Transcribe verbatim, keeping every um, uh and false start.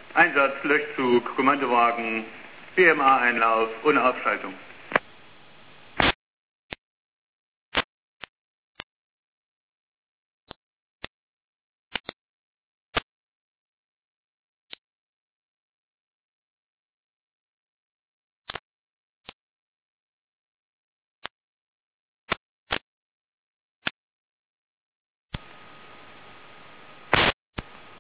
Einsatz, Löschzug, Kommandowagen, B M A-Einlauf ohne Abschaltung.